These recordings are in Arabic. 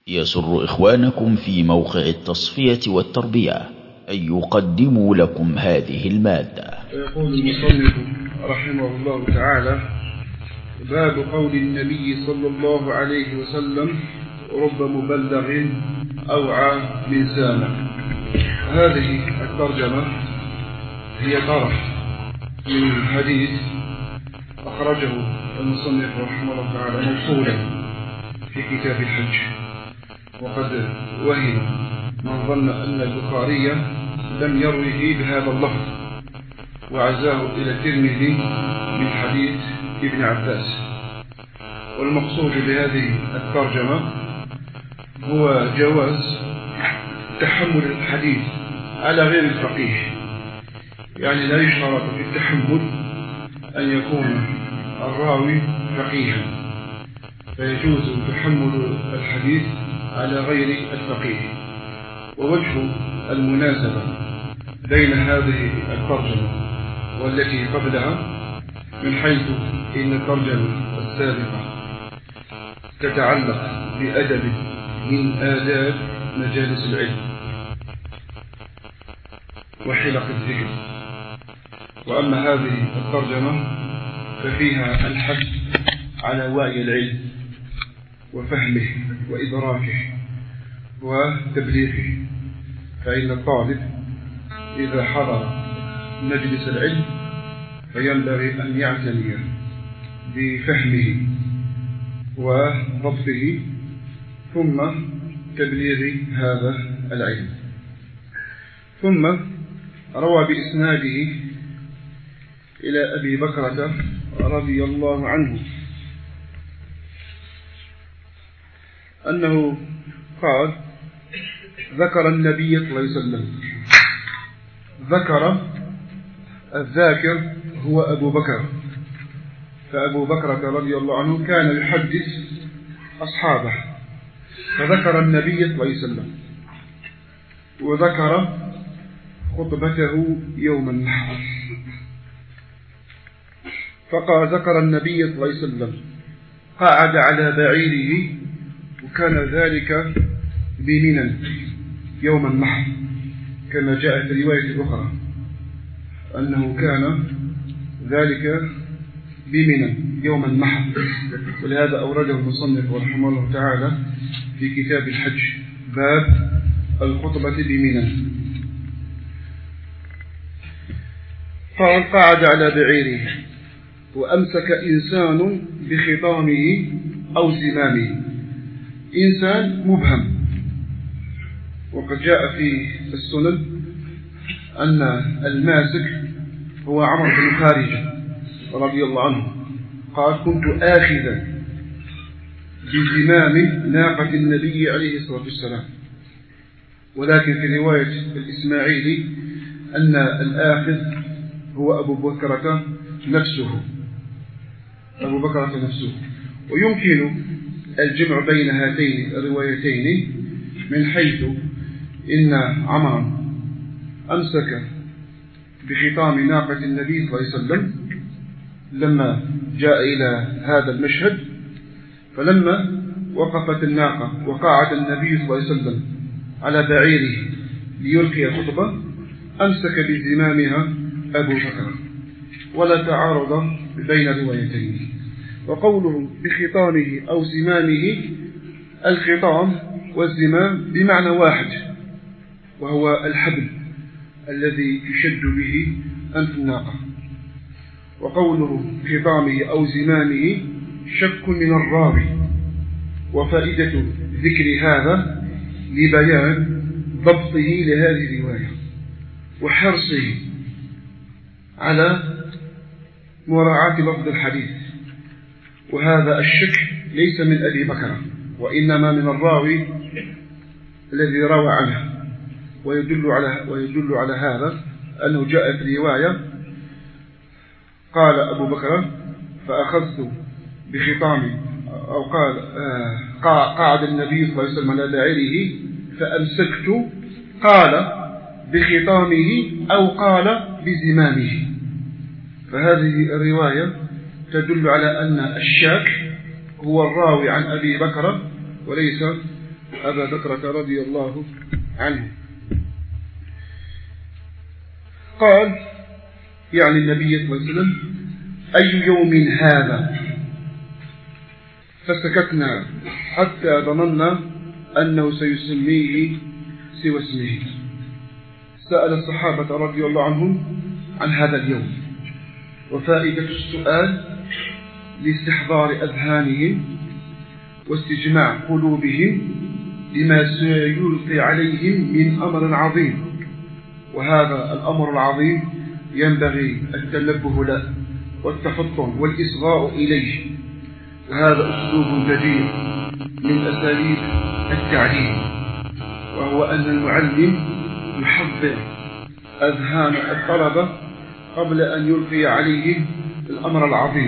يسر إخوانكم في موقع التصفية والتربية أن يقدموا لكم هذه المادة. يقول المصنف رحمه الله تعالى: باب قول النبي صلى الله عليه وسلم: رب مبلغ أوعى من سامع. هذه الترجمة هي طرف من حديث أخرجه المصنف رحمه الله تعالى موصولا في كتاب الحج، وقد وهم من ظن أن البخاري لم يروه بهذا اللفظ وعزاه إلى الترمذي من حديث ابن عباس. والمقصود بهذه الترجمة هو جواز تحمل الحديث على غير الفقيه، يعني لا يشترط في التحمل أن يكون الراوي فقيها، فيجوز تحمل الحديث على غير الفقيه. ووجه المناسبة بين هذه الترجمة والتي قبلها من حيث إن الترجمة السابقة تتعلق بأدب من آداب مجالس العلم وحلق الذكر، وأما هذه الترجمة ففيها الحث على وعي العلم وفهمه وإدراكه وتبليغه. فإن الطالب إذا حضر مجلس العلم فينبغي أن يعتني بفهمه وضبطه ثم تبليغ هذا العلم. ثم روى بإسناده إلى أبي بكرة رضي الله عنه أنه قال: ذكر النبي صلى الله عليه وسلم. ذكر الذاكر هو أبو بكر، فأبو بكرة رضي الله عنه كان يحدث أصحابه، فذكر النبي صلى الله عليه وسلم وذكر خطبته يوم النحر، فقال: ذكر النبي صلى الله عليه وسلم قعد على بعيره، وكان ذلك بمنى يوم النحر، كما جاء في رواية أخرى أنه كان ذلك بمنى يوم النحر، ولهذا أورده المصنف رحمه الله تعالى في كتاب الحج باب الخطبة بمنى. قال: قعد على بعيره وأمسك إنسان بخطامه أو زمامه. إنسان مبهم، وقد جاء في السنن أن الماسك هو عمرو بن خارجة رضي الله عنه، قال: كنت آخذا بزمام ناقة النبي عليه الصلاة والسلام. ولكن في رواية الإسماعيلي أن الآخذ هو أبو بكرة نفسه، ويمكن الجمع بين هاتين الروايتين من حيث إن عمرا أمسك بخطام ناقة النبي صلى الله عليه وسلم لما جاء إلى هذا المشهد، فلما وقفت الناقة وقعد النبي صلى الله عليه وسلم على بعيره ليلقي الخطبة أمسك بزمامها أبو بكر، ولا تعارض بين الروايتين. وقوله بخطامه أو زمامه، الخطام والزمام بمعنى واحد، وهو الحبل الذي يشد به أنف الناقة. وقوله خطامه أو زمامه شك من الراوي، وفائدة ذكر هذا لبيان ضبطه لهذه الرواية وحرصه على مراعاة لفظ الحديث. وهذا الشك ليس من أبي بكر، وإنما من الراوي الذي روى عنه. ويدل على هذا أنه جاء في رواية قال أبو بكر: فأخذت بخطامي، أو قال قعد النبي صلى الله عليه وسلم على بعيره فأمسكت، قال بخطامه أو قال بزمامه. فهذه الرواية تدل على أن الشاك هو الراوي عن أبي بكر وليس أبا بكرة رضي الله عنه. قال يعني النبي صلى الله عليه وسلم: أي يوم هذا؟ فسكتنا حتى ظننا أنه سيسميه سوى اسمه. سأل الصحابة رضي الله عنهم عن هذا اليوم، وفائدة السؤال لاستحضار أذهانهم واستجماع قلوبهم لما سيلقي عليهم من أمر عظيم، وهذا الأمر العظيم ينبغي التنبه له والتفطن والإصغاء إليه، وهذا أسلوب جديد من أساليب التعليم، وهو أن المعلم يحضر أذهان الطلبة قبل أن يلقي عليهم الأمر العظيم.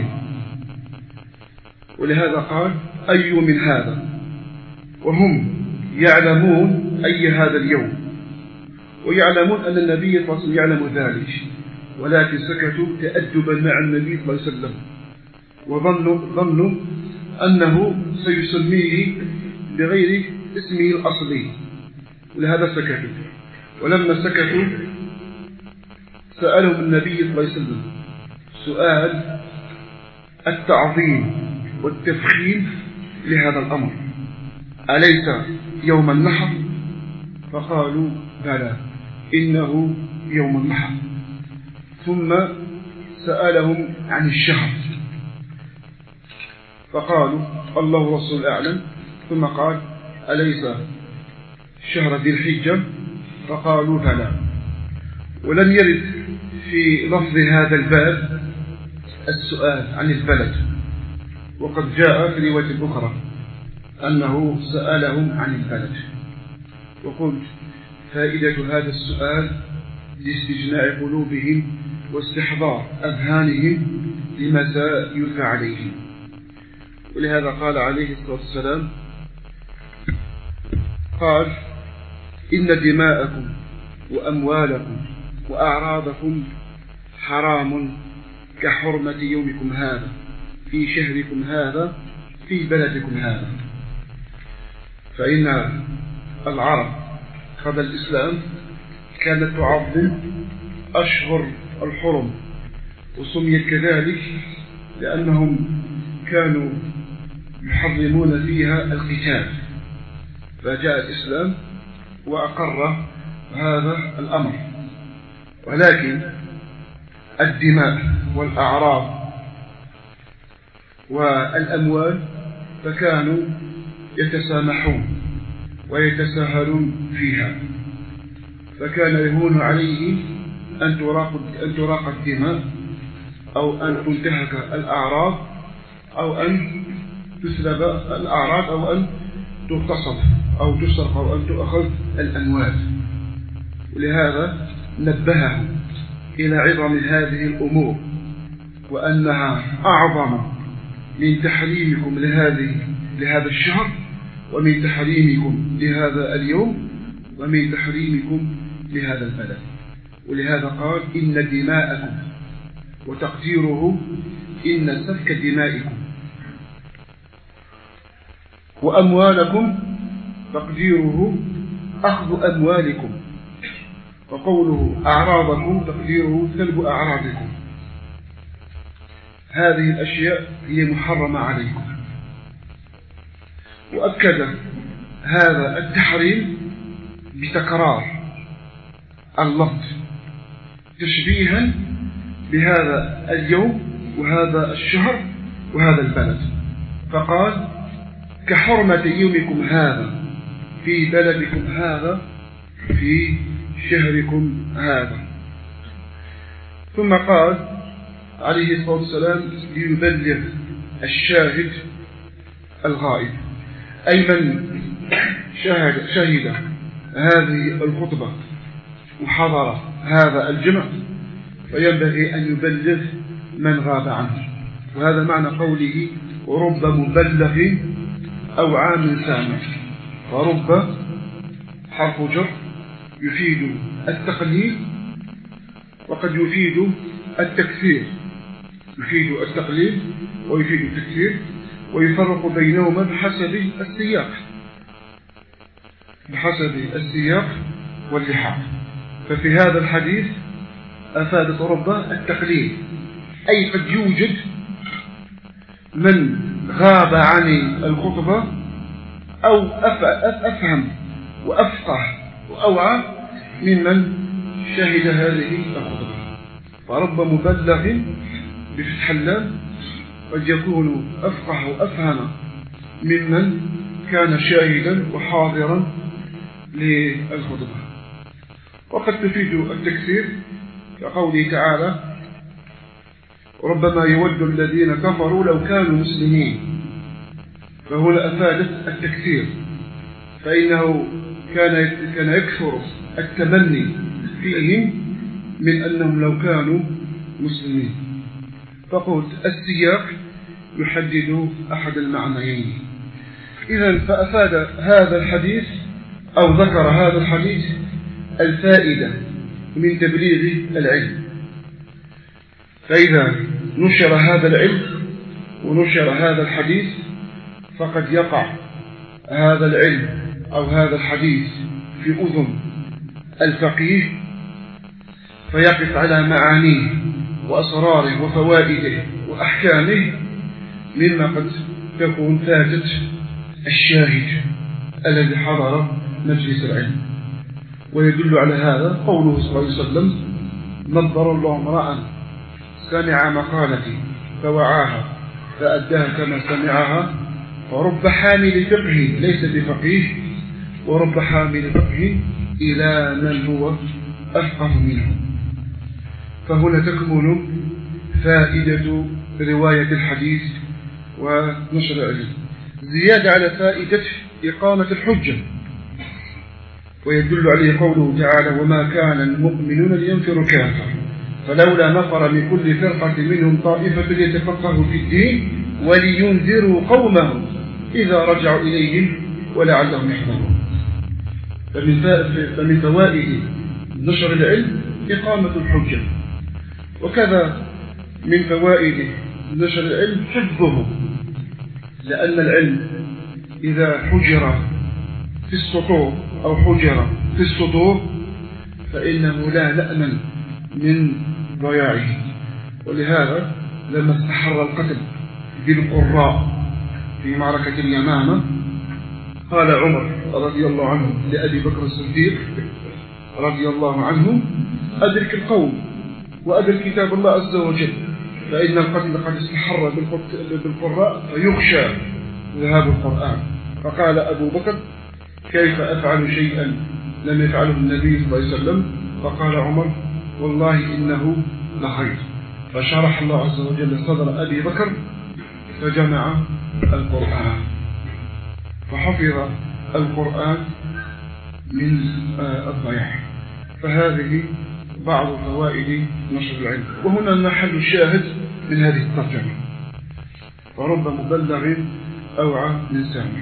ولهذا قال: أي من هذا؟ وهم يعلمون أي هذا اليوم، ويعلمون أن النبي صلى الله عليه وسلم يعلم ذلك، ولكن سكتوا تأدبا مع النبي صلى الله عليه وسلم، وظنوا أنه سيسميه بغير اسمه الأصلي، ولهذا سكتوا. ولما سكتوا سألهم النبي صلى الله عليه وسلم سؤال التعظيم والتفخيم لهذا الأمر: أليس يوم النحر؟ فقالوا: بلى، إنه يوم النحر. ثم سألهم عن الشهر، فقالوا: الله ورسول أعلم. ثم قال: أليس شهر ذي الحجة؟ فقالوا: بلى. ولم يرد في لفظ هذا الباب السؤال عن البلد، وقد جاء في رواية أخرى أنه سألهم عن البلد. وقلت: فائدة هذا السؤال لاستجماع قلوبهم واستحضار أذهانهم لما سيلقى عليهم. ولهذا قال عليه الصلاة والسلام: قال: إن دماءكم وأموالكم وأعراضكم حرام كحرمة يومكم هذا في شهركم هذا في بلدكم هذا. فإن العرب قبل الإسلام كانت تعظم أشهر الحرم، وسميت كذلك لأنهم كانوا يحرمون فيها القتال، فجاء الإسلام وأقر هذا الأمر. ولكن الدماء والأعراض والأموال فكانوا يتسامحون ويتساهلون فيها، فكان يهون عليهم أن تراق الدماء، أو أن تنتهك الأعراض، أو أن تسلب الأعراض، أو أن تغتصب أو تسرق، أو أن تؤخذ الأموال. ولهذا نبههم إلى عظم هذه الأمور، وأنها أعظم من تحريمكم لهذا الشهر، ومن تحريمكم لهذا اليوم، ومن تحريمكم لهذا البلد. ولهذا قال: إن دماءكم، وتقديره إن سفك دمائكم، وأموالكم تقديره أخذ أموالكم، وقوله أعراضكم تقديره سلب أعراضكم. هذه الأشياء هي محرمة عليكم. وأكد هذا التحريم بتكرار اللفظ تشبيها بهذا اليوم وهذا الشهر وهذا البلد، فقال: كحرمة يومكم هذا في بلدكم هذا في شهركم هذا. ثم قال عليه الصلاة والسلام: ليبلغ الشاهد الغائب، أي من شهد هذه الخطبة وحضر هذا الجمع فينبغي أن يبلغ من غاب عنه. وهذا معنى قوله: ورب مبلغ أو عام سامع. ورب حرف جر يفيد التقليل، وقد يفيد التكثير، يفيد التقليل ويفيد التكثير، ويفرق بينهما بحسب السياق. بحسب السياق واللحاق. ففي هذا الحديث أفادت ربما التقليل، أي قد يوجد من غاب عن الخطبة أو أفهم وأفقه وأوعى ممن شهد هذه الخطبة. فرب مبلغ بفتح اللام قد يكون أفقه وأفهم ممن كان شاهدا وحاضرا للخطبة. وقد تفيد التكسير كقوله تعالى: ربما يود الذين كفروا لو كانوا مسلمين. فهنا أفادت التكسير، فإنه كان يكثر التمني فيهم من أنهم لو كانوا مسلمين. فقلت السياق يحدد أحد المعنيين. إذن فأفاد هذا الحديث أو ذكر هذا الحديث الفائدة من تبليغ العلم. فإذا نشر هذا العلم ونشر هذا الحديث فقد يقع هذا العلم أو هذا الحديث في أذن الفقيه، فيقف على معانيه وأسراره وفوائده وأحكامه مما قد تكون فاتت الشاهد الذي حضر مجلس العلم. ويدل على هذا قوله صلى الله عليه وسلم: نضر الله امرأ سمع مقالتي فوعاها فأداها كما سمعها، ورب حامل فقه ليس بفقيه، ورب حامل فقه إلى من هو أفقه منه. فهنا تكمن فائدة رواية الحديث ونشر العلم، زيادة على فائدة إقامة الحجة. ويدل عليه قوله تعالى: وما كان المؤمنون لينفروا كافة فلولا نفر من كل فرقة منهم طائفة ليتفقهوا في الدين ولينذروا قومهم إذا رجعوا إليهم ولعلهم يحذرون. فمن فوائد نشر العلم إقامة الحجة. وكذا من فوائد نشر العلم حفظه، لأن العلم إذا حجر في السطور أو حجر في الصدور فإنه لا نأمن من ضياعه. ولهذا لما استحر القتل بالقراء في معركة اليمامة قال عمر رضي الله عنه لأبي بكر الصديق رضي الله عنه: أدرك القوم وأدرك كتاب الله عز وجل، فإن القتل قد استحر بالقراء فيخشى ذهاب القرآن. فقال أبو بكر: كيف أفعل شيئا لم يفعله النبي صلى الله عليه وسلم؟ فقال عمر: والله إنه لخير. فشرح الله عز وجل صدر أبي بكر فجمع القرآن فحفظ القرآن من الضياع. فهذه بعض فوائد نشر العلم. وهنا محل الشاهد من هذه الترجمة: ورب مبلغ أوعى من سامع.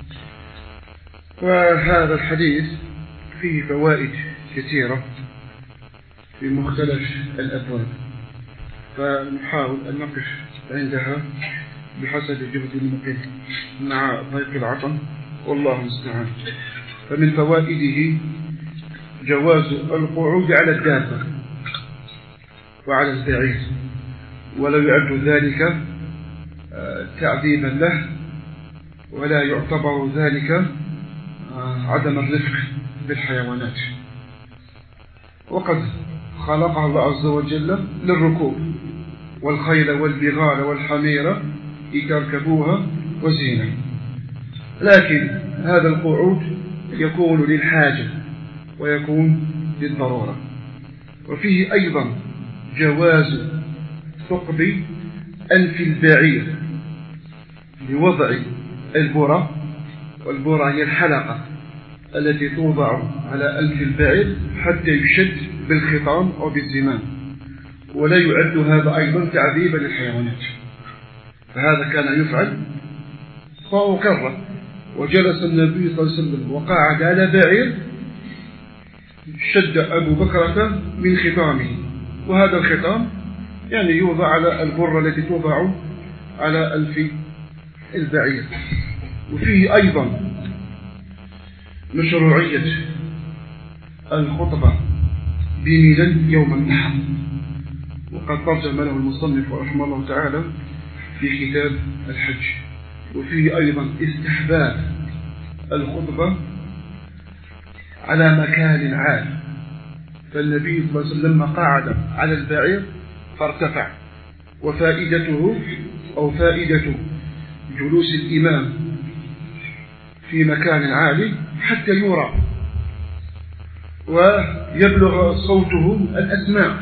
وهذا الحديث فيه فوائد كثيرة في مختلف الأبواب، فنحاول أن نقف عندها بحسب جهد المقيم مع ضيق العطن، والله المستعان. فمن فوائده جواز القعود على الدابة وعلى البعير، ولا يعد ذلك تعذيبا له، ولا يعتبر ذلك عدم الرفق بالحيوانات. وقد خلقها الله عز وجل للركوب، والخيل والبغال والحمير لتركبوها وزينة، لكن هذا القعود يكون للحاجة ويكون للضرورة. وفيه أيضا جواز ثقب أنف البعير لوضع البرة، والبرة هي الحلقة التي توضع على أنف البعير حتى يشد بالخطام أو بالزمام، ولا يعد هذا أيضا تعذيبا للحيوانات. فهذا كان يفعل فأقر، وجلس النبي صلى الله عليه وسلم وقعد على بعير شد أبو بكرة من خطامه، وهذا الخطام يعني يوضع على البرة التي توضع على أنف البعير. وفيه أيضا مشروعية الخطبة بمنى يوم النحر، وقد ترجم له المصنف رحمه الله تعالى في كتاب الحج. وفيه أيضا استحباب الخطبة على مكان عال، فالنبي صلى الله عليه وسلم قعد على البعير فارتفع، وفائدته أو فائدة جلوس الإمام في مكان عالي حتى يرى ويبلغ صوته الأسماع.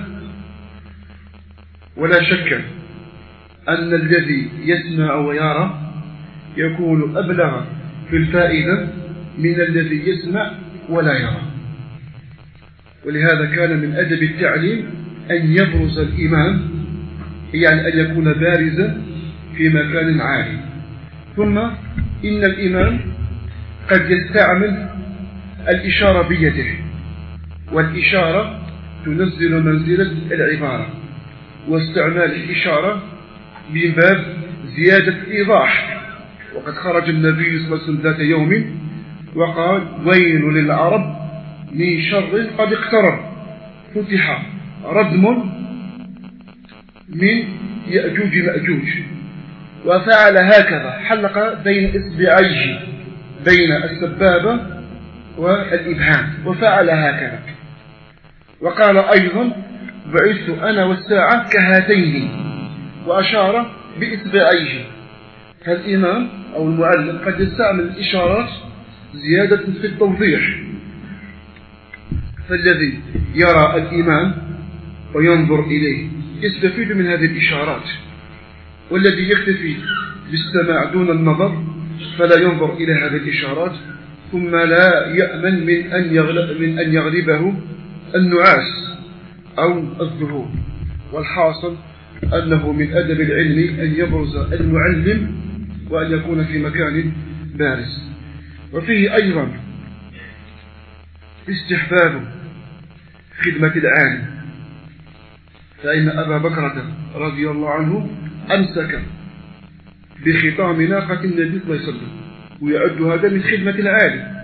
ولا شك أن الذي يسمع ويرى يكون أبلغ في الفائدة من الذي يسمع ولا يرى. ولهذا كان من أدب التعليم أن يبرز الإمام، يعني أن يكون بارزا في مكان عالي. ثم إن الإمام قد يستعمل الإشارة بيده، والإشارة تنزل منزلة العبارة، واستعمال الإشارة من باب زيادة إيضاح. وقد خرج النبي صلى الله عليه وسلم ذات يوم وقال: ويل للعرب من شر قد اقترب، فتح ردم من يأجوج مأجوج. وفعل هكذا، حلق بين إصبعيه بين السبابة والإبهام، وفعل هكذا. وقال أيضا: بعثت أنا والساعة كهاتين، وأشار بإصبعيه. فالإمام أو المعلم قد يستعمل الإشارات زيادة في التوضيح، فالذي يرى الإمام وينظر إليه يستفيد من هذه الإشارات، والذي يكتفي بالسماع دون النظر فلا ينظر إلى هذه الإشارات، ثم لا يأمن من أن يغلبه النعاس أو الذهول. والحاصل أنه من أدب العلم أن يبرز المعلم وأن يكون في مكان بارز. وفيه أيضا استحباب خدمة العالم، فإن أبا بكرة رضي الله عنه أمسك بخطام ناقة النبي صلى الله عليه وسلم، ويعد هذا من خدمة العالم.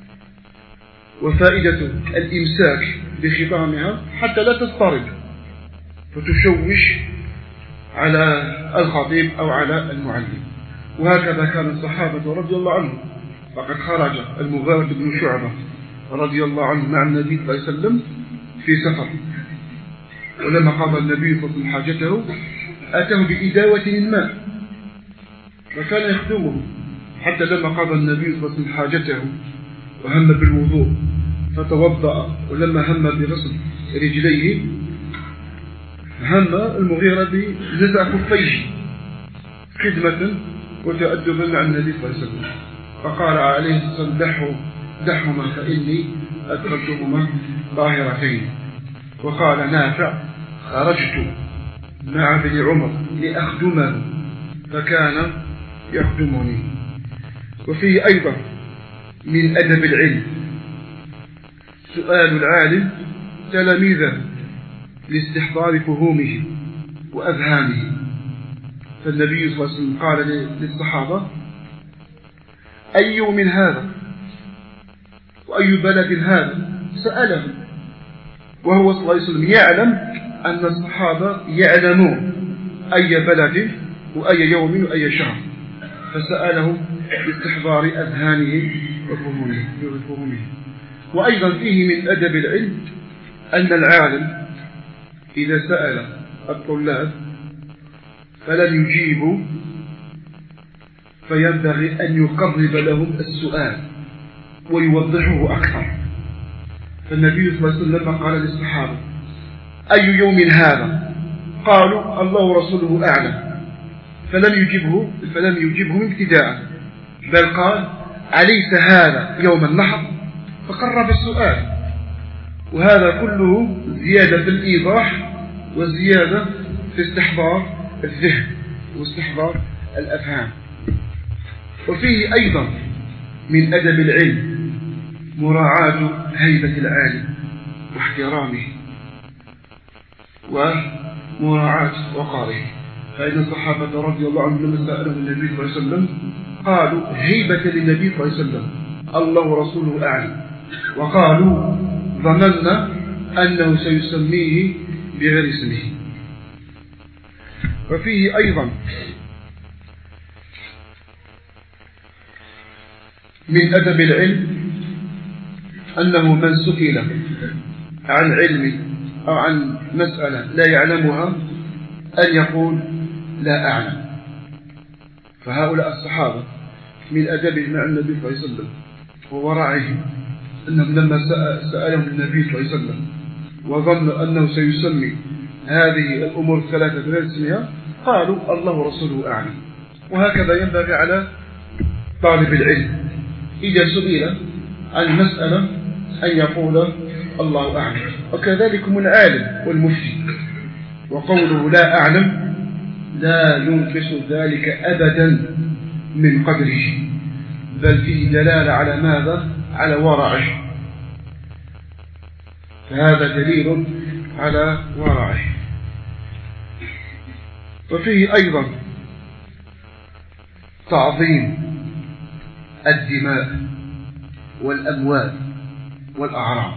وفائدة الإمساك بخطامها حتى لا تضطرب فتشوش على الخطيب أو على المعلم. وهكذا كان الصحابة رضي الله عنهم. فقد خرج المغيرة بن شعبة رضي الله عنه مع النبي صلى الله عليه وسلم في سفر، ولما قضى النبي صلى الله عليه وسلم حاجته أتاه بإداوة من ماء وكان يخدمه، حتى لما قضى النبي صلى الله عليه وسلم حاجته وهم بالوضوء فتوضأ، ولما هم بغسل رجليه هم المغيرة بنزع خفيه خدمة وتأدبا مع النبي صلى الله عليه وسلم، فقال عليه الصلاة والسلام: دحهما فإني أدخلتهما طاهرتين. وقال نافع: خرجت مع ابن عمر لأخدمه فكان يخدمني. وفيه أيضا من أدب العلم سؤال العالم تلاميذه لاستحضار فهومه وأذهانه. فالنبي صلى الله عليه وسلم قال للصحابة: أي يوم هذا وأي بلد هذا؟ سأله، وهو صلى الله عليه وسلم يعلم أن الصحابة يعلمون أي بلد وأي يوم وأي شهر، فسألهم باستحضار أذهانه وفهومه. وأيضا فيه من أدب العلم أن العالم إذا سأل الطلاب فلم يجيبوا فينبغي أن يقرب لهم السؤال ويوضحه أكثر. فالنبي صلى الله عليه وسلم قال للصحابة: أي يوم هذا؟ قالوا: الله ورسوله أعلم. فلم يجيبهم ابتداء، بل قال: أليس هذا يوم النحر؟ فقرب السؤال. وهذا كله زيادة في الإيضاح وزيادة في استحضار الذهن واستحضار الأفهام. وفيه أيضا من أدب العلم مراعاة هيبة العالم واحترامه ومراعاة وقاره. فإن الصحابة رضي الله عنهم لما سألهم النبي صلى الله عليه وسلم قالوا: هيبة للنبي صلى الله عليه وسلم الله ورسوله أعلم، وقالوا ظننا أنه سيسميه بغير اسمه. وفيه أيضا من أدب العلم أنه من سئل عن علم أو عن مسألة لا يعلمها أن يقول لا أعلم. فهؤلاء الصحابة من أدبهم مع النبي صلى الله عليه وسلم وورعهم أنهم لما سألهم النبي صلى الله عليه وسلم وظنوا أنه سيسمي هذه الأمور الثلاثة بغير اسمها قالوا الله ورسوله أعلم. وهكذا ينبغي على طالب العلم إذا سئل عن مسألة أن يقول الله أعلم. وكذلك من العالم والمفتي، وقوله لا أعلم لا ينقص ذلك أبدا من قدره، بل فيه دلالة على ماذا؟ على ورعه، فهذا دليل على ورعه. وفيه أيضا تعظيم الدماء والأموال والأعراض،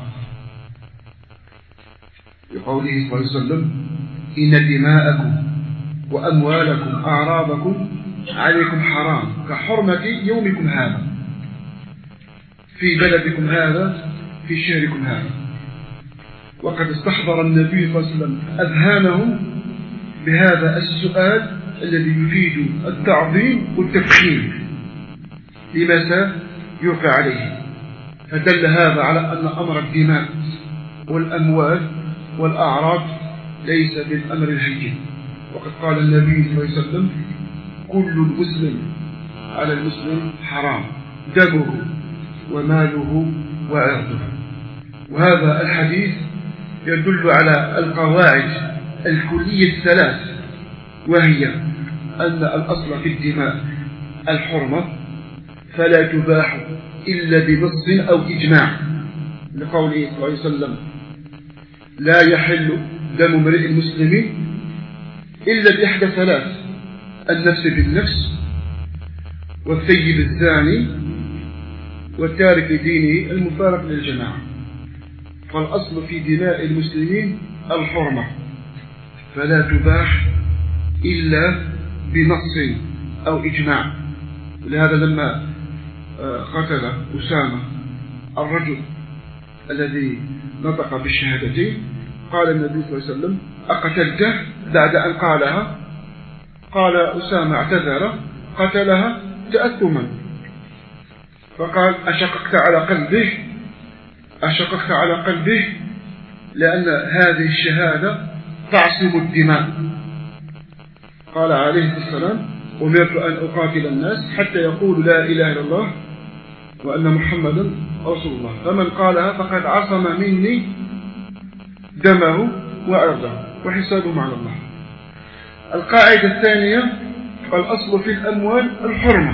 بقوله صلى الله عليه وسلم إن دماءكم وأموالكم أعراضكم عليكم حرام كحرمة يومكم هذا في بلدكم هذا في شهركم هذا. وقد استحضر النبي صلى الله عليه وسلم أذهانهم بهذا السؤال الذي يفيد التعظيم والتفخيم لما سيوقع عليه، فدل هذا على أن أمر الدماء والأموال والأعراض ليس بالأمر الهين. وقد قال النبي صلى الله عليه وسلم كل المسلم على المسلم حرام دمه وماله وعرضه. وهذا الحديث يدل على القواعد الكلية الثلاث، وهي أن الأصل في الدماء الحرمة فلا تباح إلا بنص أو إجماع، لقوله صلى الله عليه وسلم لا يحل دم امرئ مسلم إلا بإحدى ثلاث: النفس بالنفس، والثيب الزاني، والتارك لدينه المفارق للجماعة. فالأصل في دماء المسلمين الحرمة فلا تباح إلا بنص أو إجماع. ولهذا لما قتل أسامة الرجل الذي نطق بالشهادتين قال النبي صلى الله عليه وسلم أقتلته؟ بعد أن قالها قال أسامة اعتذر قتلها تأثما، فقال أشققت على قلبه لأن هذه الشهادة تعصم الدماء. قال عليه السلام أمرت أن أقاتل الناس حتى يقولوا لا إله إلا الله وأن محمدا رسول الله، فمن قالها فقد عصم مني دمه وعرضه وحسابه على الله. القاعدة الثانية الأصل في الأموال الحرمة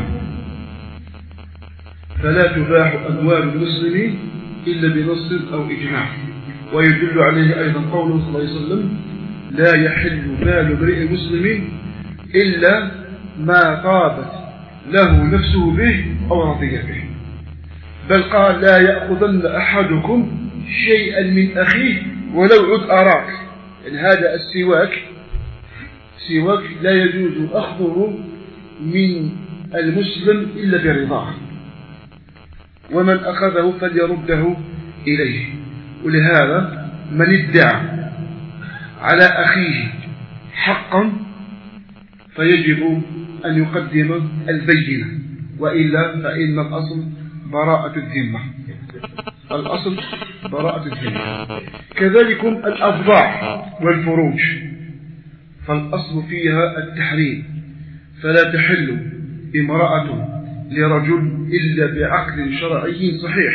فلا تباح أموال المسلمين إلا بنص أو إجماع. ويدل عليه أيضا قوله صلى الله عليه وسلم لا يحل مال امرئ مسلم إلا ما طابت له نفسه به أو رضي به، بل قال لا يأخذن أحدكم شيئا من أخيه ولو عد أراك. يعني هذا السواك لا يجوز أخذه من المسلم إلا برضاه، ومن أخذه فليرده إليه. ولهذا من ادعى على أخيه حقا فيجب أن يقدم البينة، وإلا فإن الأصل براءة الذمة. الأصل براءة الذمة. كذلك الأفضاع والفروج فالأصل فيها التحريم، فلا تحل امرأة لرجل إلا بعقد شرعي صحيح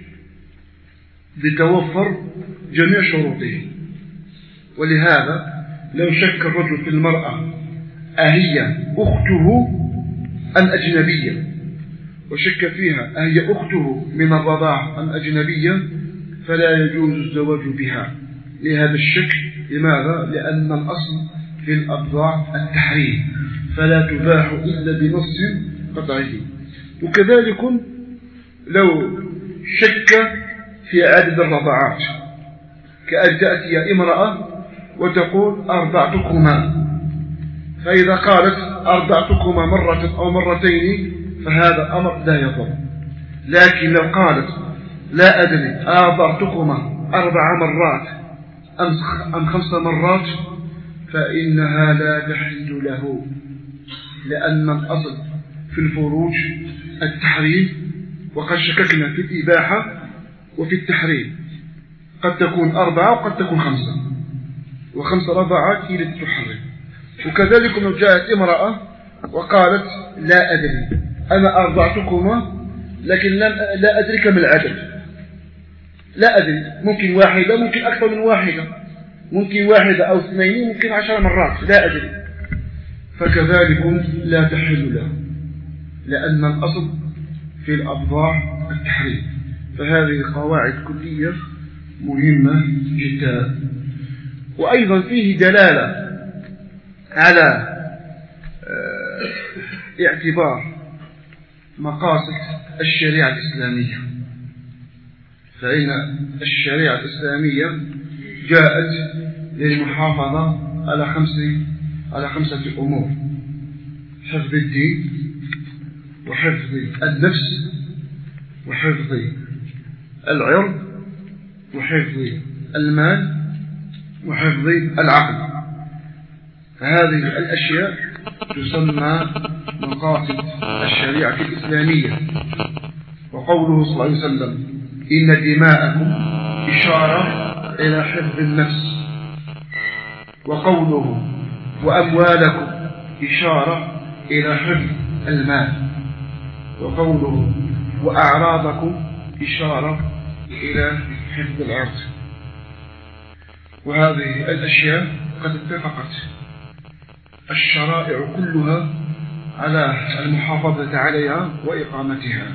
لتوفر جميع شروطه. ولهذا لو شك الرجل في المرأة أهي أخته أم أجنبية وشك فيها أهي أخته من الرضاع أم أجنبية فلا يجوز الزواج بها لهذا الشك. لماذا؟ لأن الأصل في الأبضاع التحريم فلا تباح إلا بنص قطعي. وكذلك لو شك في عدد الرضعات، كأن تأتي امرأة وتقول أرضعتكما، فإذا قالت أرضعتكما مرة أو مرتين فهذا أمر لا يضر. لكن لو قالت لا أدري أرضعتكما 4 مرات أم 5 مرات فإنها لا تحل له، لأن الأصل في الفروج التحريم، وقد شككنا في الإباحة وفي التحريم، قد تكون 4 وقد تكون 5، و5 رضعات هي التي تحرم. وكذلك لو جاءت امرأة وقالت لا أدري أنا أرضعتكما لكن لا أدري كم العدد، لا أدري، ممكن واحدة، ممكن أكثر من واحدة، ممكن 1 أو 2، ممكن 10 مرات، لا أدري، فكذلك لا تحل له، لأن الأصل في الأبضاع التحريم. فهذه قواعد كلية مهمة جدا. وأيضا فيه دلالة على اعتبار مقاصد الشريعة الإسلامية، فإن الشريعة الإسلامية جاءت للمحافظة على 5 أمور: حفظ الدين، وحفظ النفس، وحفظ العرض، وحفظ المال، وحفظ العقل. فهذه الأشياء تسمى مقاصد الشريعة الإسلامية. وقوله صلى الله عليه وسلم إن دماءكم إشارة إلى حفظ النفس، وقوله وأموالكم إشارة إلى حفظ المال، وقوله وأعراضكم إشارة إلى حفظ العرض. وهذه الأشياء قد اتفقت الشرائع كلها على المحافظة عليها وإقامتها.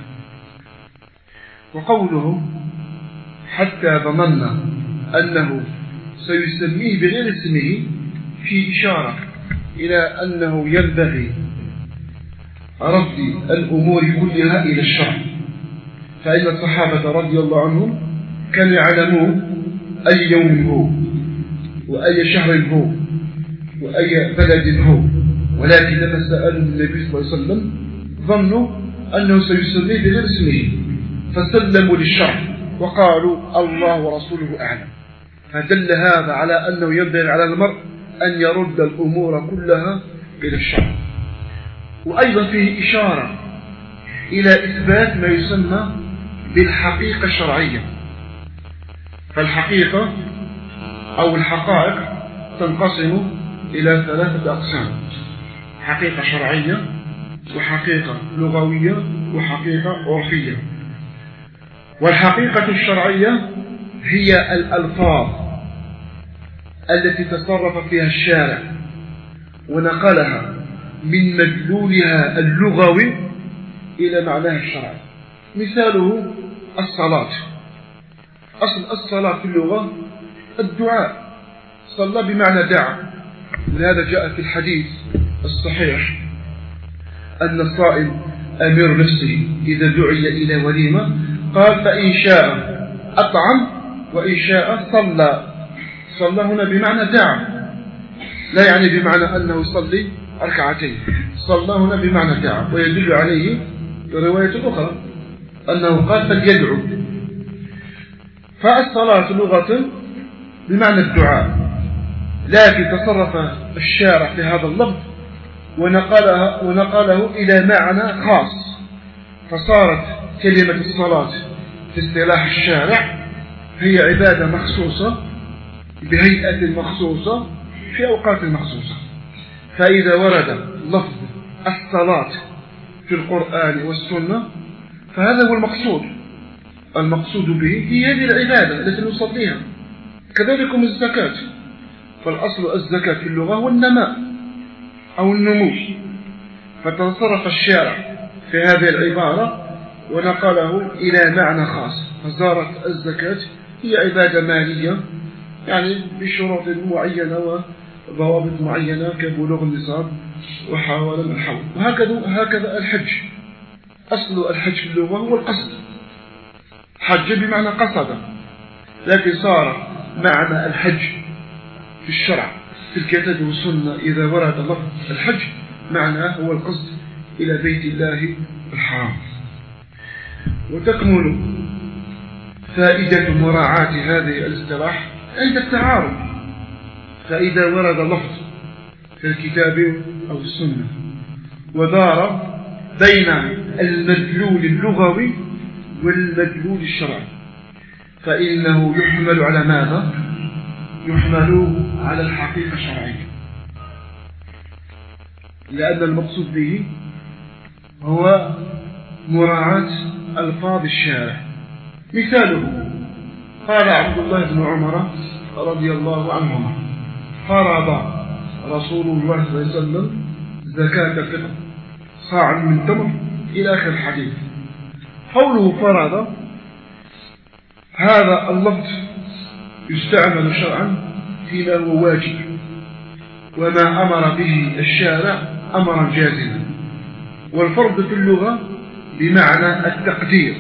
وقوله حتى ظننا أنه سيسميه بغير اسمه في إشارة إلى أنه ينبغي رد الأمور كلها إلى الشرع، فإن الصحابة رضي الله عنهم كانوا يعلمون أي يوم هو وأي شهر هو وأي بلد هو، ولكن لما سألوا النبي صلى الله عليه وسلم ظنوا أنه سيسميه بغير اسمه فسلموا للشرع وقالوا الله ورسوله أعلم. فدل هذا على أنه ينبغي على المرء أن يرد الأمور كلها إلى الشرع. وأيضا فيه إشارة إلى إثبات ما يسمى بالحقيقة الشرعية. فالحقيقة أو الحقائق تنقسم إلى 3 أقسام: حقيقة شرعية، وحقيقة لغوية، وحقيقة عرفية. والحقيقة الشرعية هي الألفاظ التي تصرف فيها الشارع ونقلها من مدلولها اللغوي إلى معناها الشرعي. مثاله الصلاة. أصل الصلاة في اللغة الدعاء، صلى بمعنى دعا، ولهذا جاء في الحديث الصحيح أن الصائم أمير نفسه إذا دعي إلى وليمة قال فإن شاء أطعم وإن شاء صلى. صلى هنا بمعنى دعا، لا يعني بمعنى أنه يصلي 2 ركعتين، صلى هنا بمعنى دعا. ويدل عليه رواية أخرى أنه قال فليدعو. فالصلاة لغة بمعنى الدعاء، لكن تصرف الشارع في هذا اللفظ ونقله إلى معنى خاص، فصارت كلمة الصلاة في اصطلاح الشارع هي عبادة مخصوصة بهيئة مخصوصة في أوقات مخصوصة. فإذا ورد لفظ الصلاة في القرآن والسنة فهذا هو المقصود به هي هذه العبادة التي نصليها. كذلك الزكاة، فالأصل الزكاة في اللغة هو النماء أو النمو، فتصرف الشارع في هذه العبارة ونقله إلى معنى خاص، فصارت الزكاة هي عبادة مالية يعني بشروط معينة وضوابط معينة كبلوغ النصاب وحوالي الحول. وهكذا الحج، أصل الحج في اللغة هو القصد، حج بمعنى قصد، لكن صار معنى الحج في الشرع في الكتاب والسنة إذا ورد لفظ الحج معناه هو القصد إلى بيت الله الحرام. وتكمل فائدة مراعاة هذه الاصطلاح عند التعارض، فإذا ورد لفظ في الكتاب أو السنة ودار بين المدلول اللغوي والمدلول الشرعي فإنه يحمل على ماذا؟ يحمل على الحقيقة الشرعية، لأن المقصود به هو مراعاة ألفاظ الشارع. مثاله قال عبد الله بن عمر رضي الله عنهما فرض رسول الله صلى الله عليه وسلم زكاة الفطر صاع من تمر إلى آخر الحديث. قوله فرض هذا اللفظ يستعمل شرعا فيما هو واجب وما أمر به الشارع أمرا جازما، والفرض في اللغة بمعنى التقدير،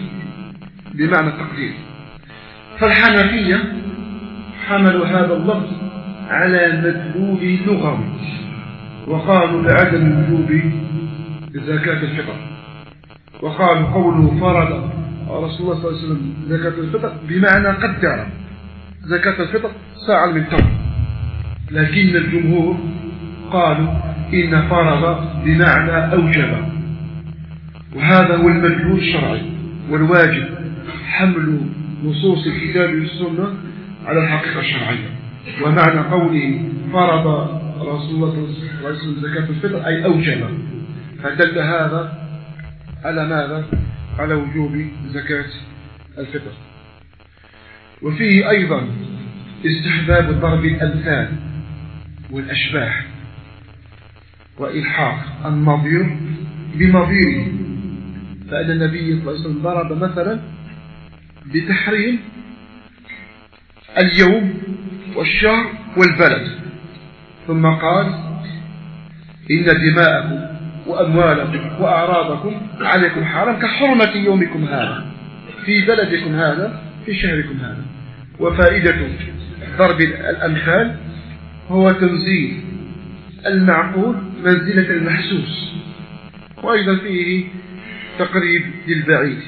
فالحنفية حملوا هذا اللفظ على مدلول لغوي وقالوا بعدم وجوب زكاة الفطر، وقالوا قوله فرض رسول الله صلى الله عليه وسلم زكاة الفطر بمعنى قدر زكاة الفطر ساعة من تمر، لكن الجمهور قالوا إن فرض بمعنى أوجب، وهذا هو المدلول الشرعي، والواجب حمل نصوص الكتاب والسنة على الحقيقة الشرعية. ومعنى قوله فرض رسول الله صلى الله عليه وسلم زكاة الفطر أي أوجب، فدل هذا على ماذا؟ على وجوب زكاة الفطر. وفيه أيضا استحباب ضرب الأمثال والأشباه وإلحاق النظير بنظيره، فإن النبي صلى الله عليه وسلم ضرب مثلا بتحريم اليوم والشهر والبلد، ثم قال إن دماءكم وأموالكم وأعراضكم عليكم حرام كحرمة يومكم هذا في بلدكم هذا في شهركم هذا. وفائدة ضرب الأمثال هو تنزيل المعقول منزلة المحسوس، وأيضا فيه تقريب للبعيد.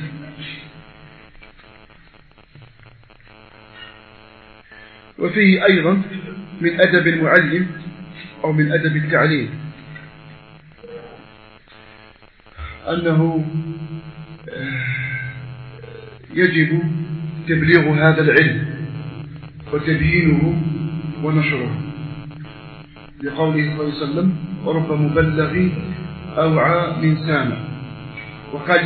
وفيه أيضا من أدب المعلم أو من أدب التعليم أنه يجب تبليغ هذا العلم وتبيينه ونشره، لقوله صلى الله عليه وسلم رب مبلغ أوعى من سامع، وقال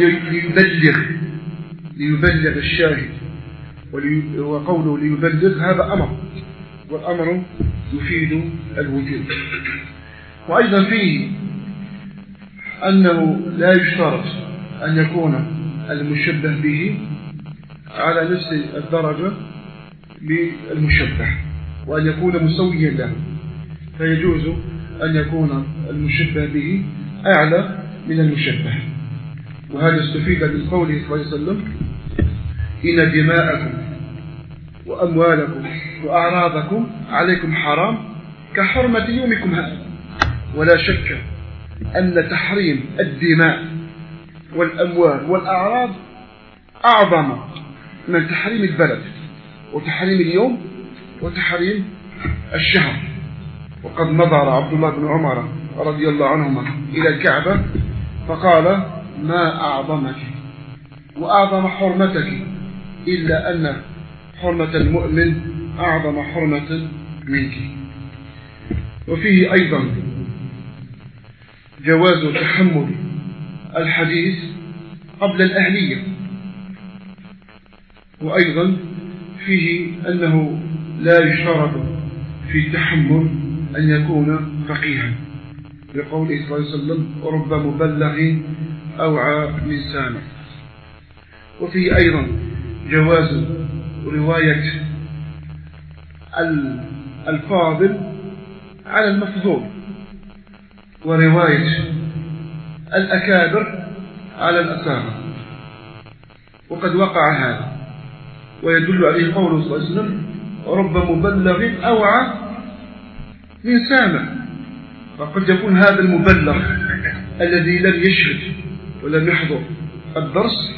ليبلغ الشاهد، وقوله ليبلغ هذا أمر، والأمر يفيد الوجوب. وأيضا فيه أنه لا يشترط أن يكون المشبه به على نفس الدرجة بالمشبه وأن يكون مسويا له، فيجوز أن يكون المشبه به أعلى من المشبه. وهذا استفيد من قوله صلى الله عليه وسلم إن دماءكم وأموالكم وأعراضكم عليكم حرام كحرمة يومكم هذا. ولا شك أن تحريم الدماء والأموال والأعراض أعظم من تحريم البلد وتحريم اليوم وتحريم الشهر. وقد نظر عبد الله بن عمر رضي الله عنهما إلى الكعبة فقال ما أعظمك وأعظم حرمتك إلا أن حرمة المؤمن أعظم حرمة منك. وفيه أيضا جواز تحمل الحديث قبل الأهلية، وأيضا فيه أنه لا يشترط في التحمل أن يكون فقيها، لقوله صلى الله عليه وسلم رب مبلغ أوعى من سامع. وفيه أيضا جواز رواية الفاضل على المفضول، ورواية الأكابر على الأسامة، وقد وقع هذا ويدل عليه قوله صلى الله عليه وسلم رب مبلغ أوعى من سامع. فقد يكون هذا المبلغ الذي لم يشهد ولم يحضر الدرس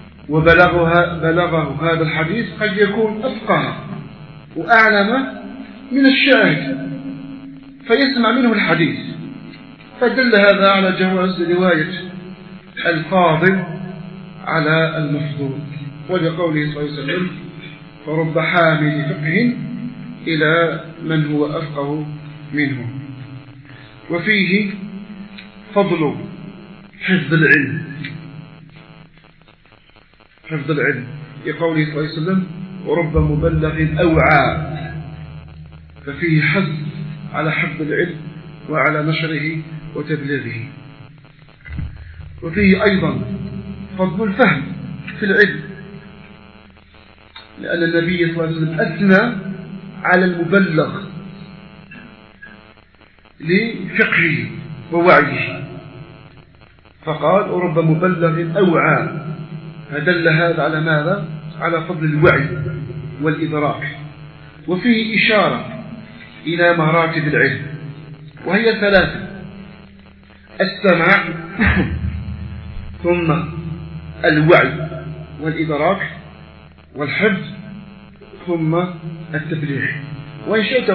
وبلغه هذا الحديث قد يكون أفقه وأعلم من الشاهد فيسمع منه الحديث، فدل هذا على جواز رواية الفاضل على المفضول. ولقوله صلى الله عليه وسلم فرب حامل فقه إلى من هو أفقه منه. وفيه فضل حفظ العلم، حفظ العلم لقوله صلى الله عليه وسلم ورب مبلغ أوعى، ففيه حث على حفظ العلم وعلى نشره وتبليغه. وفيه أيضا فضل الفهم في العلم، لأن النبي صلى الله عليه وسلم أثنى على المبلغ لفقهه ووعيه فقال ورب مبلغ أوعى، فدل هذا على ماذا؟ على فضل الوعي والإدراك. وفيه إشارة إلى مراتب العلم وهي ثلاثة: السماع ثم الوعي والإدراك والحفظ ثم التبليغ. وإن شئت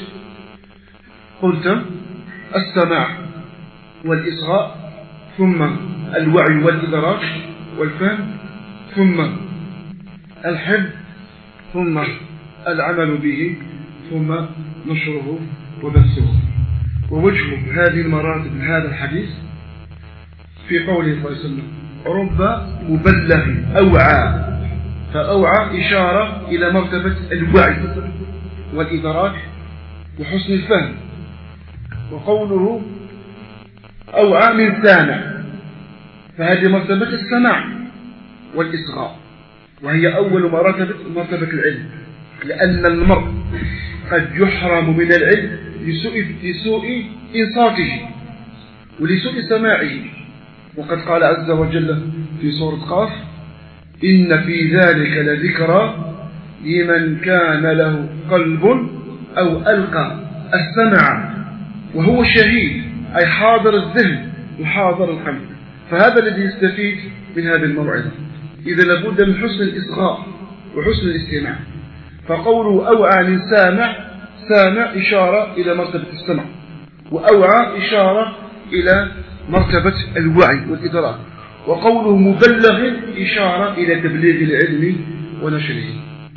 قلت السماع والإصغاء ثم الوعي والإدراك والفهم ثم الحفظ ثم العمل به ثم نشره وبثه. ووجه هذه المراتب من هذا الحديث في قوله صلى الله عليه وسلم رب مبلغ أوعى، فأوعى إشارة إلى مرتبة الوعي والإدراك وحسن الفهم. وقوله أوعى من سامع، فهذه مرتبة السماع والإصغاء، وهي أول مرتبة العلم، لأن المرء قد يحرم من العلم لسوء إنصاته ولسوء سماعه. وقد قال عز وجل في سورة قاف إن في ذلك لذكرى لمن كان له قلب أو ألقى السمع وهو شهيد، أي حاضر الذهن وحاضر القلب. فهذا الذي يستفيد من هذه الموعظة. إذا لابد من حسن الإصغاء وحسن الاستماع. فقوله أوعى من سامع إشارة إلى مرتبة السمع، وأوعى إشارة إلى مرتبة الوعي والإدراك، وقوله مبلغ إشارة إلى تبليغ العلم ونشره.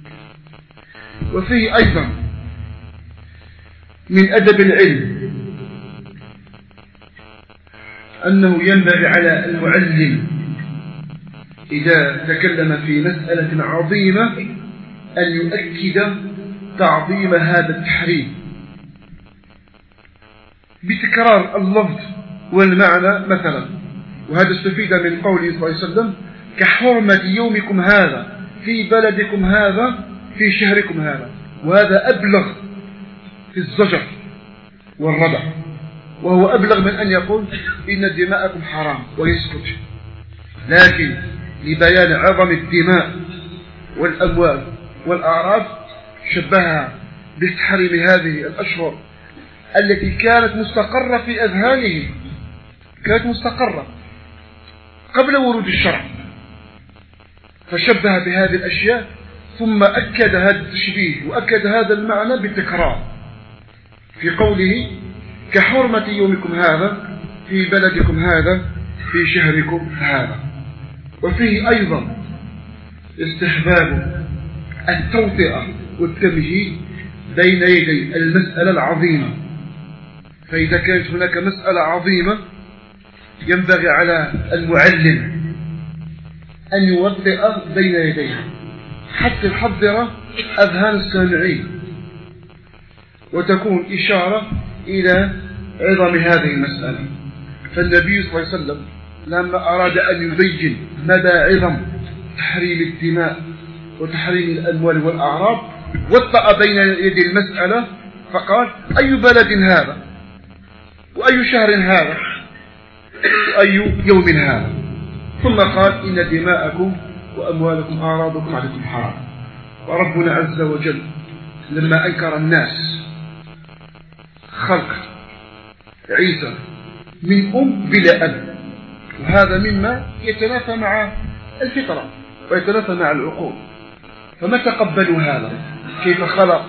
وفيه أيضا من أدب العلم أنه ينبغي على المعلم إذا تكلم في مسألة عظيمة أن يؤكد تعظيم هذا التحريم بتكرار اللفظ والمعنى مثلا. وهذا استفيد من قوله صلى الله عليه وسلم كحرمة يومكم هذا في بلدكم هذا في شهركم هذا، وهذا أبلغ في الزجر والردع، وهو أبلغ من أن يقول إن دماءكم حرام ويسكت. لكن لبيان عظم الدماء والأموال والأعراض شبهها بتحريم هذه الأشهر التي كانت مستقرة في أذهانهم، كانت مستقرة قبل ورود الشرع، فشبه بهذه الأشياء ثم أكد هذا التشبيه وأكد هذا المعنى بالتكرار في قوله كحرمة يومكم هذا في بلدكم هذا في شهركم هذا. وفيه أيضا استحباب التوطئة والتمهيد بين يدي المسألة العظيمة. فإذا كانت هناك مسألة عظيمة ينبغي على المعلم أن يوطئ بين يديها حتى يحضر أذهان السامعين، وتكون إشارة إلى عظم هذه المسألة. فالنبي صلى الله عليه وسلم لما أراد أن يبين مدى عظم تحريم الدماء وتحريم الأموال والأعراض وطأ بين يدي المسألة فقال أي بلد هذا وأي شهر هذا وأي يوم هذا، ثم قال إن دماءكم وأموالكم أعراضكم عليكم حرام. وربنا عز وجل لما أنكر الناس خلق عيسى من بلا أب، وهذا مما يتنافى مع الفطرة ويتنافى مع العقول، فما تقبلوا هذا؟ كيف خلق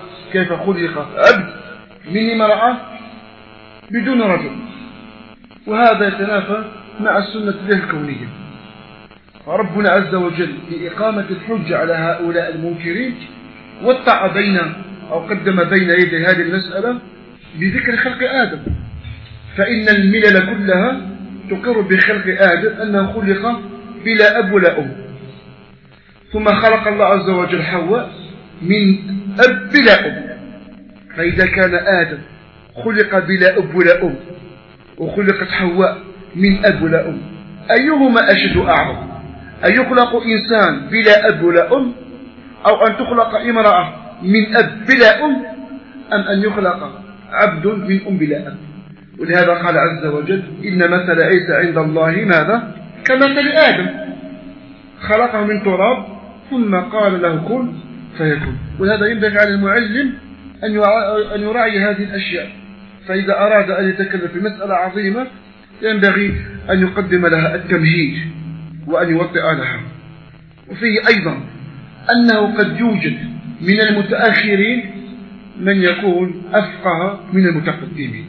عبد من امرأة بدون رجل؟ وهذا يتنافى مع السنة الكونية. فربنا عز وجل لإقامة الحجة على هؤلاء المنكرين وطع قدم بين يدي هذه المسألة بذكر خلق آدم، فإن الملل كلها تقر بخلق آدم أنه خلق بلا أب ولا أم، ثم خلق الله عز وجل حواء من أب بلا أم. فإذا كان آدم خلق بلا أب ولا أم وخلقت حواء من أب ولا أم، أيهما أشد أعظم؟ أن يخلق إنسان بلا أب ولا أم، أو أن تخلق امرأة من أب بلا أم، أم أن يخلق عبد من أم بلا أب؟ ولهذا قال عز وجل إن مثل عيسى عند الله ماذا؟ كمثل آدم، خلقه من تراب ثم قال له كن فيكون. ولهذا ينبغي على المعلم أن يراعي هذه الأشياء، فإذا أراد أن يتكلم في مسألة عظيمة ينبغي أن يقدم لها التمهيد وأن يوطئ لها. وفيه أيضا أنه قد يوجد من المتأخرين من يكون أفقه من المتقدمين،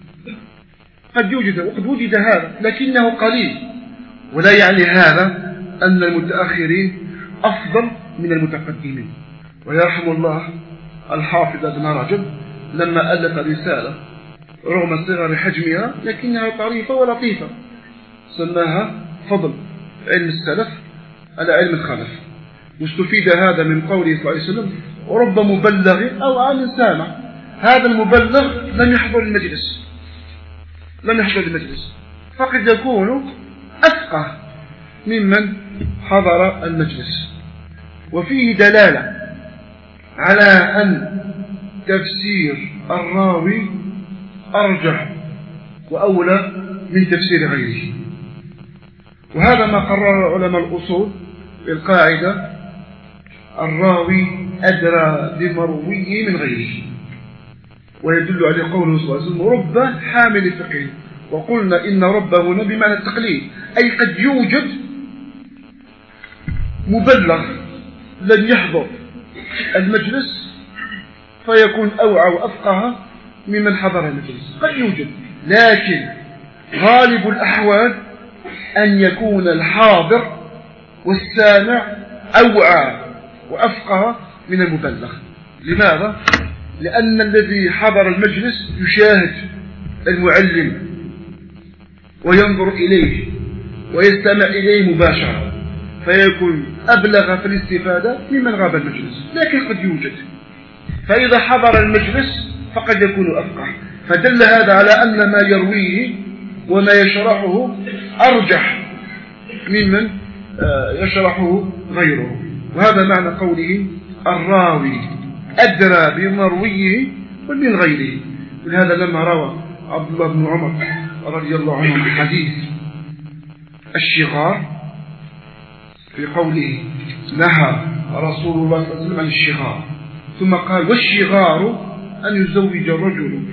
قد يوجد وقد وجد هذا لكنه قليل، ولا يعني هذا أن المتأخرين أفضل من المتقدمين. ويرحم الله الحافظ ابن رجب لما ألف رسالة رغم صغر حجمها لكنها طريفة ولطيفة، سماها فضل علم السلف على علم الخلف. واستفيد هذا من قوله صلى الله عليه وسلم رب مبلغ أو عام سامع. هذا المبلغ لم يحضر المجلس، فقد يكون أفقه ممن حضر المجلس. وفيه دلالة على أن تفسير الراوي أرجح وأولى من تفسير غيره، وهذا ما قرر علماء الأصول بالقاعدة الراوي أدرى بمرويه من غيره، ويدل عليه قوله صلى الله عليه وسلم رب حامل فقه. وقلنا إن رب هنا بمعنى التقليد، أي قد يوجد مبلغ لن يحضر المجلس فيكون أوعى وأفقه ممن حضر المجلس، قد يوجد، لكن غالب الأحوال أن يكون الحاضر والسامع أوعى وأفقه من المبلغ. لماذا؟ لأن الذي حضر المجلس يشاهد المعلم وينظر إليه ويستمع إليه مباشرة، فيكون أبلغ في الاستفادة ممن غاب المجلس، لكن قد يوجد. فإذا حضر المجلس فقد يكون أفقه، فدل هذا على أن ما يرويه وما يشرحه أرجح ممن يشرحه غيره. وهذا معنى قوله الراوي أدرى بمرويه ومن غيره. ولهذا لما روى عبد الله بن عمر رضي الله عنه بحديث الشغار في قوله نهى رسول الله صلى الله عليه وسلم عن الشغار، ثم قال والشغار أن يزوج الرجل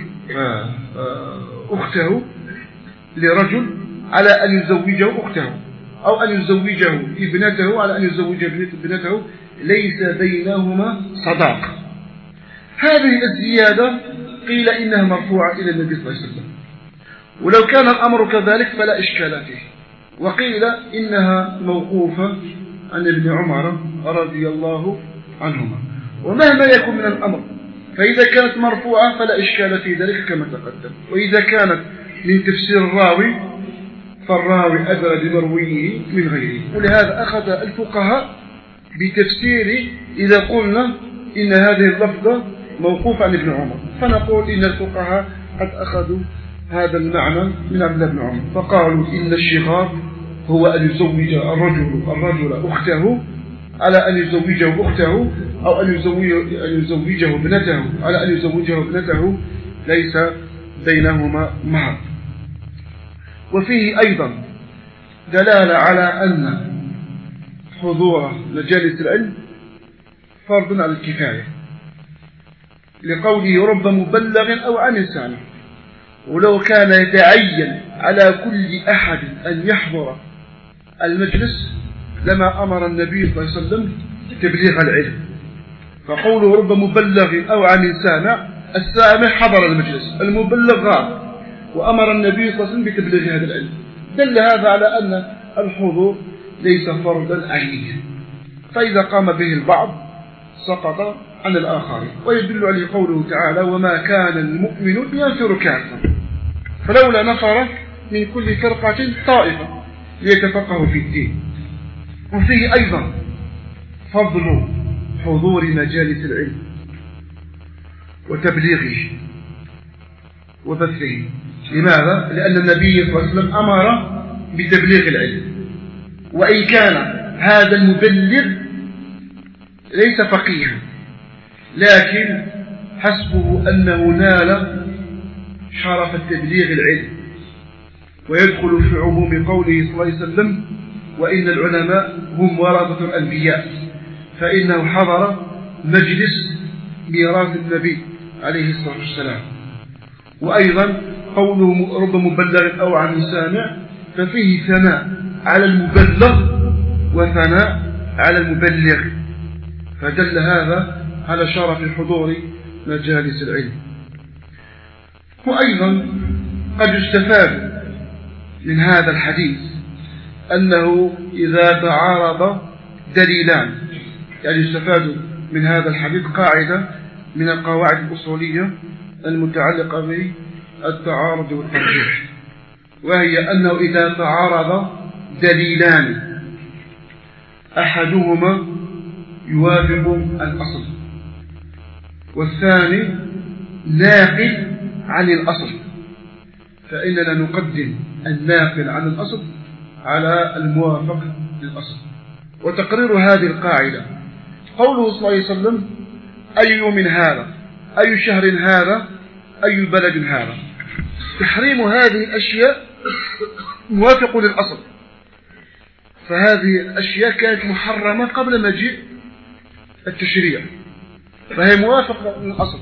أخته لرجل على أن يزوجه أخته، أو أن يزوجه ابنته على أن يزوج ابنته ليس بينهما صداق. هذه الزيادة قيل إنها مرفوعة إلى النبي صلى الله عليه وسلم، ولو كان الأمر كذلك فلا إشكال فيه. وقيل إنها موقوفة عن ابن عمر رضي الله عنهما. ومهما يكون من الأمر فإذا كانت مرفوعة فلا إشكال في ذلك كما تقدم. وإذا كانت من تفسير الراوي فالراوي أدرى بمرويه من غيره. ولهذا أخذ الفقهاء بتفسير إذا قلنا إن هذه اللفظة موقوفة عن ابن عمر، فنقول إن الفقهاء قد أخذوا هذا المعنى من عبد الله بن عمر، فقالوا إن الشغار هو أن يزوج الرجل أخته على أن يزوجه أخته، أو أن يزوجه ابنته على أن يزوجه ابنته ليس بينهما مهر. وفيه أيضا دلالة على أن حضور مجالس العلم فرض على الكفاية، لقوله رب مبلغ أو عن سامع. ولو كان يتعين على كل أحد أن يحضر المجلس لما أمر النبي صلى الله عليه وسلم تبليغ العلم. فقوله رب مبلغ أو عن سامع، السامع حضر المجلس، المبلغ غاب، وأمر النبي صلى الله عليه وسلم بتبليغ هذا العلم. دل هذا على أن الحضور ليس فرضا عينيا، فإذا قام به البعض سقط عن الآخرين. ويدل عليه قوله تعالى وما كان المؤمن ينفر كافا، فلولا نفر من كل فرقة طائفة ليتفقهوا في الدين. وفيه أيضا فضل حضور مجالس العلم وتبليغه وبثه. لماذا؟ لأن النبي صلى الله عليه وسلم أمر بتبليغ العلم، وإن كان هذا المبلغ ليس فقيها، لكن حسبه أنه نال شرف التبليغ العلم، ويدخل في عموم قوله صلى الله عليه وسلم وإن العلماء هم ورثة الأنبياء، فإنه حضر مجلس ميراث النبي عليه الصلاة والسلام. وأيضا قوله رب مبلغ أو عن سامع، ففيه ثناء على المبلغ وثناء على المبلغ، فدل هذا على شرف حضور مجالس العلم. وأيضا قد يستفاد من هذا الحديث أنه إذا تعارض دليلان، يعني يستفاد من هذا الحديث قاعدة من القواعد الأصولية المتعلقة بالتعارض والترجيح، وهي أنه إذا تعارض دليلان أحدهما يوافق الأصل والثاني ناقل عن الأصل، فإننا نقدم الناقل عن الأصل على الموافق للأصل. وتقرير هذه القاعدة قوله صلى الله عليه وسلم أي يوم هذا، أي شهر هذا، أي بلد هذا. تحريم هذه الأشياء موافق للأصل، فهذه الأشياء كانت محرمة قبل مجيء التشريع، فهي موافقة للأصل.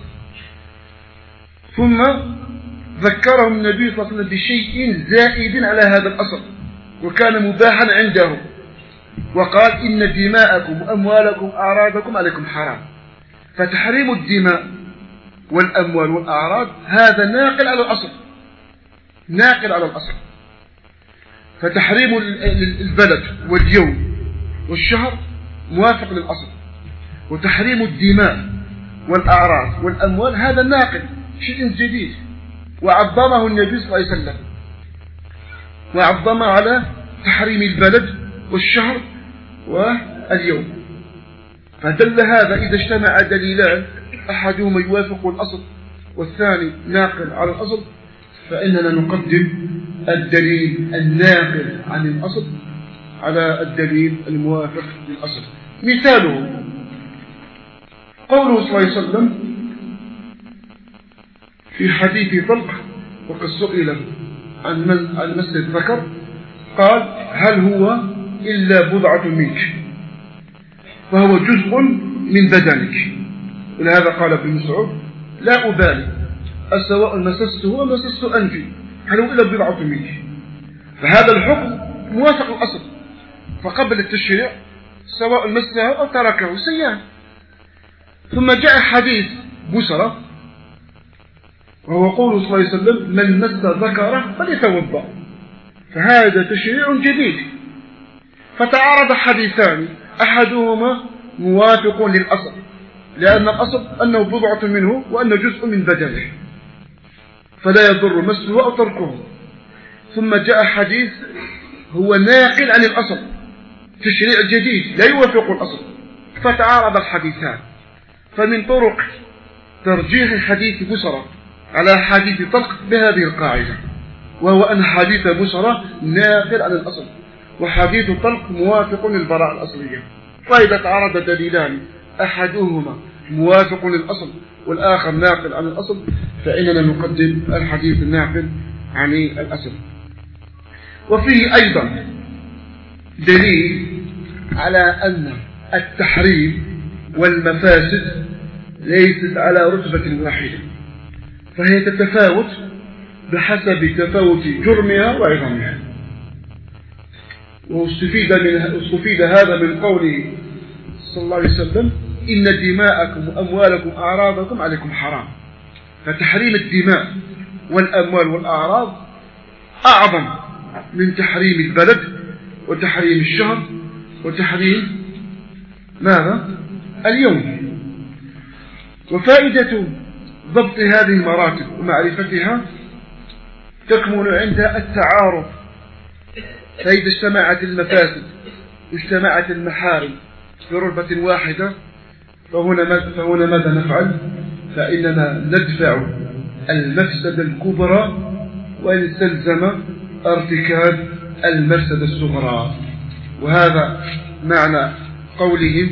ثم ذكرهم النبي صلى الله عليه وسلم بشيء زائد على هذا الأصل وكان مباحا عنده، وقال إن دماءكم وأموالكم وأعراضكم عليكم حرام. فتحريم الدماء والأموال والأعراض هذا ناقل على الأصل، ناقل على الأصل. فتحريم البلد واليوم والشهر موافق للأصل، وتحريم الدماء والأعراض والأموال هذا ناقل شيء جديد، وعظمه النبي صلى الله عليه وسلم، وعظم على تحريم البلد والشهر واليوم. فدل هذا إذا اجتمع دليلان أحدهما يوافق الأصل والثاني ناقل على الأصل، فإننا نقدم الدليل الناقل عن الأصل على الدليل الموافق للأصل. مثاله قوله صلى الله عليه وسلم في حديث طلق وقد سئل عن مس الذكر قال هل هو إلا بضعة منك، فهو جزء من بدنك. ولهذا قال ابن مسعود لا أبالي أسواء مسسته أم مسست أنفي، هل هو إلا بضعة منك. فهذا الحكم موافق الأصل، فقبل التشريع سواء مسه أو تركه سيان. ثم جاء حديث بسرة وهو قول صلى الله عليه وسلم من مس ذكره فليتوضأ، فهذا تشريع جديد. فتعارض حديثان أحدهما موافق للأصل لأن الأصل أنه بضعة منه وأنه جزء من بدنه فلا يضر مسه أو تركه. ثم جاء حديث هو ناقل عن الأصل، تشريع جديد لا يوافق الأصل، فتعارض الحديثان. فمن طرق ترجيح حديث بسرة على حديث طلق بهذه القاعدة، وهو أن حديث بسرة ناقل عن الأصل وحديث طلق موافق للبراءة الأصلية. فإذا تعارض دليلان أحدهما موافق للأصل والآخر ناقل عن الأصل فإننا نقدم الحديث الناقل عن الأصل. وفيه أيضا دليل على أن التحريم والمفاسد ليست على رتبة واحدة، فهي تتفاوت بحسب تفاوت جرمها وعظمها. واستفيد هذا من قوله صلى الله عليه وسلم: إن دماءكم وأموالكم وأعراضكم عليكم حرام. فتحريم الدماء والأموال والأعراض أعظم من تحريم البلد وتحريم الشهر وتحريم ماذا؟ اليوم. وفائدة ضبط هذه المراتب ومعرفتها تكمن عند التعارض، فإذا اجتمعت المفاسد واجتمعت المحارم في رتبة واحدة فهنا ماذا نفعل؟ فإننا ندفع المفسدة الكبرى ونستلزم ارتكاب المفسدة الصغرى. وهذا معنى قولهم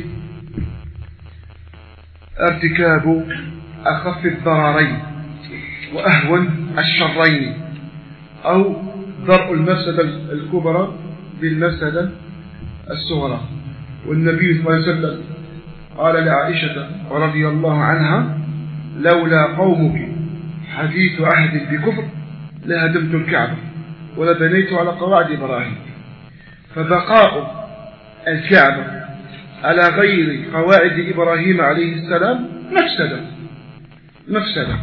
ارتكاب أخف الضررين وأهون الشرين، أو درء المفسدة الكبرى بالمفسدة الصغرى. والنبي صلى الله عليه وسلم قال لعائشة رضي الله عنها: لولا قومك حديث عهد بكفر لهدمت الكعبة ولبنيت على قواعد إبراهيم. فبقاء الكعبة على غير قواعد إبراهيم عليه السلام مفسدة.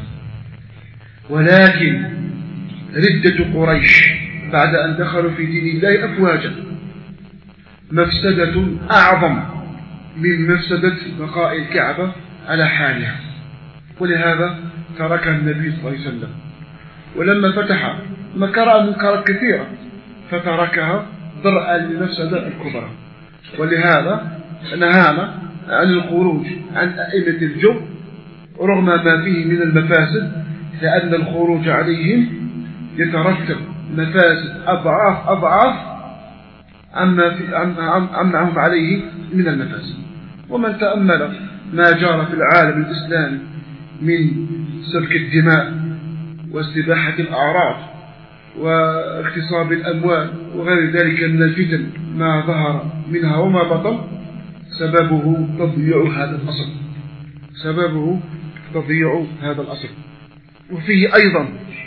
ولكن ردة قريش بعد أن دخلوا في دين الله أفواجا مفسدة أعظم من مفسدة بقاء الكعبة على حالها، ولهذا تركها النبي صلى الله عليه وسلم. ولما فتح مكر منكرات كثيرة فتركها درءا للمفسدة الكبرى. ولهذا نهانا عن الخروج عن أئمة الجور رغم ما فيه من المفاسد، لأن الخروج عليهم يترتب مفاسد أضعاف عما هم عليه من المفاسد. ومن تأمل ما جرى في العالم الإسلامي من سفك الدماء واستباحة الأعراض واغتصاب الأموال وغير ذلك من الفتن ما ظهر منها وما بطن، سببه تضييع هذا الأصل. وفيه أيضا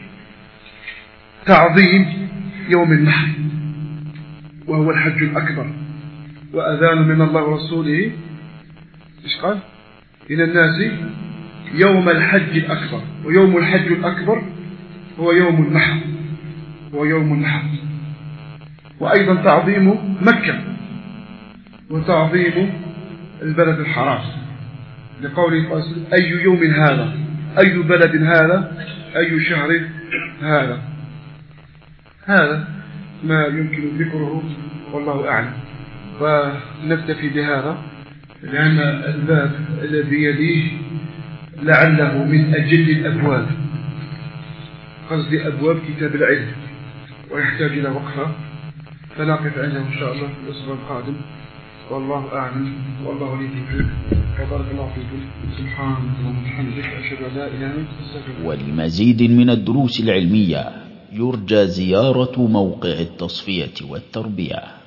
تعظيم يوم النحر وهو الحج الأكبر، وأذان من الله ورسوله إيش قال؟ إلى الناس يوم الحج الأكبر. ويوم الحج الأكبر هو يوم النحر. وأيضا تعظيم مكة وتعظيم البلد الحرام، لقوله أي يوم هذا، أي بلد هذا، أي شهر هذا. هذا ما يمكن ذكره والله أعلم. ونكتفي بهذا لأن الباب الذي يليه لعله من أجل الأبواب، قصد أبواب كتاب العلم، ويحتاج إلى وقفة، فنقف عنه إن شاء الله في الأسبوع القادم. والله أعلم والله لي التوفيق. وبارك الله فيكم. سبحانك اللهم وبحمدك أشهد أن لا إله إلا أنت أستغفرك. ولمزيد من الدروس العلمية يرجى زيارة موقع التصفية والتربية.